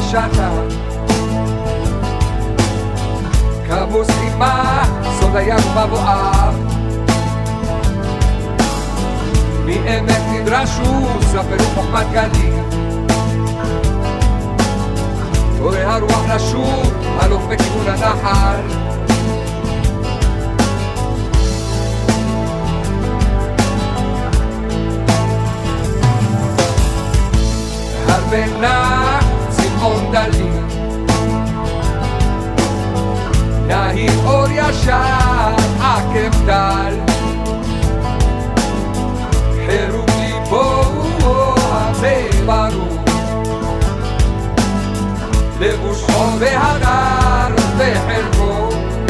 השטה כמוס אימה סוד הים ובבואר מאמת נדרשו ספרו חוכמת גלים רואה הרוח לשוב הלוך בכיוון הנחל הרבה צמחון דלים נהיר אור ישר עקב דל חירום ליבו זה ברור לבוש חור והדר וחלקו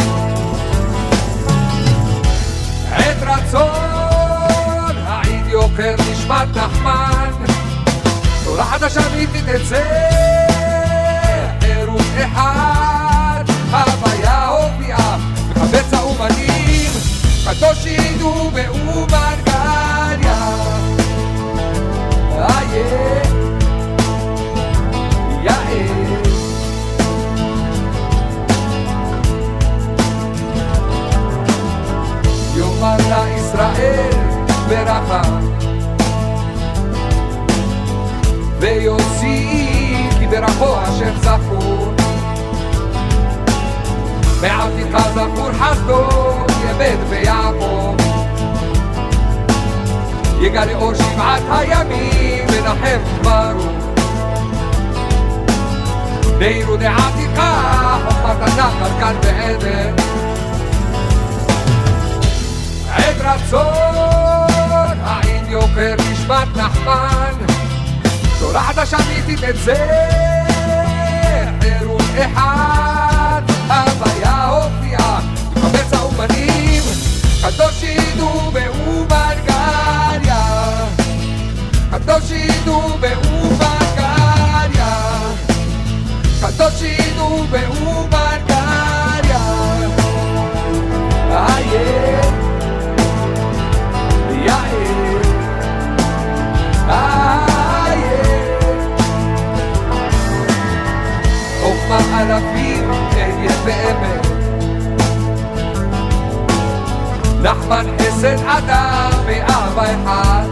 עת רצון העיד יוקר נשמת נחמן תורה חדשה מיתי תצא חירות אחד הוויה הופיעה מחפץ האומנים קדוש ידעו באומן גליה איה יאה יאמר לישראל ברכה ויוציא כי ברחו אשר זכור מעבדך זכור חסדו יבד ויעקב יגלה אור שבעת הימים ונחם ברור נעירו דעתך חוכמת הנחל כאן בעדן עת רצון העיד יוקר נשמת נחמן תורה חדשה מיתי תצא חירות אחד הוויה הופיעה מחפץ האומנים קדוש ידעו באומן גליה קדוש ידעו באומן גליה קדוש ידעו באומן גליה איה יאה חוכמה אלפים אהיה באמת נחמן חסד אדם ואהבה אחד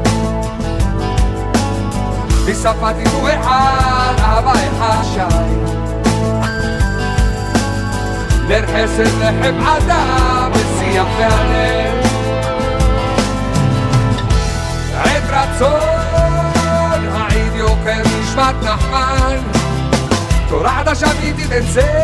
בשפה דיבור אחד אהבה אחד שי נר חסד לחם אדם ושיח והלב עת רצון העיד יוקר נשמת נחמן תורה חדשה מיתי תצא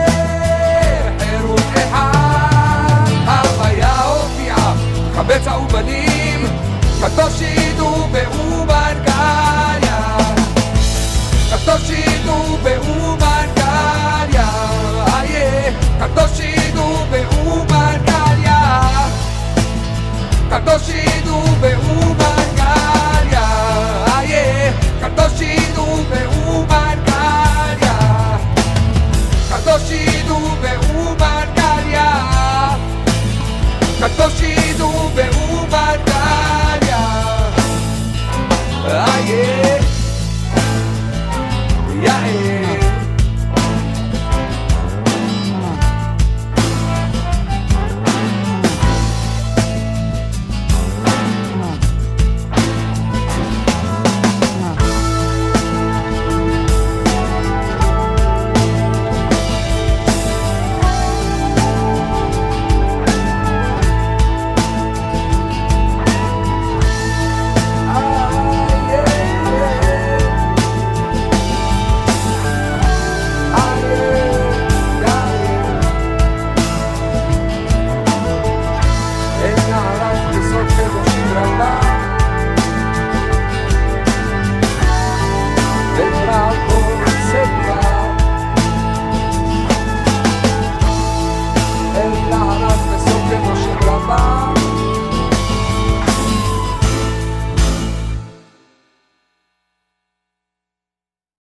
חירות אחד הוויה הופיעה מחפץ האומנים קדוש ידעו באומן גליה קדוש ידעו באומן גליה קדוש ידעו באומן גליה קדוש ידעו באומן